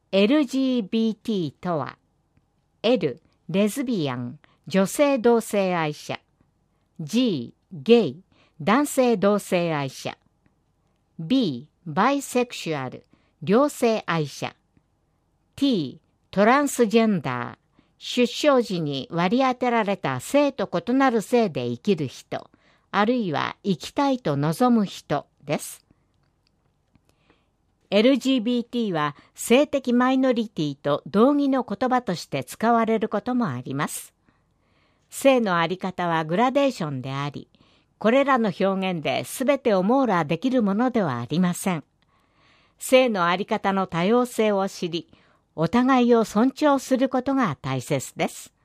LGBT とは、L、レズビアン、女性同性愛者、G、ゲイ、男性同性愛者、B、バイセクシュアル、両性愛者、T、トランスジェンダー、出生時に割り当てられた性と異なる性で生きる人、あるいは生きたいと望む人です。LGBT は性的マイノリティと同義の言葉として使われることもあります。性のあり方はグラデーションであり、これらの表現で全てを網羅できるものではありません。性のあり方の多様性を知り、お互いを尊重することが大切です。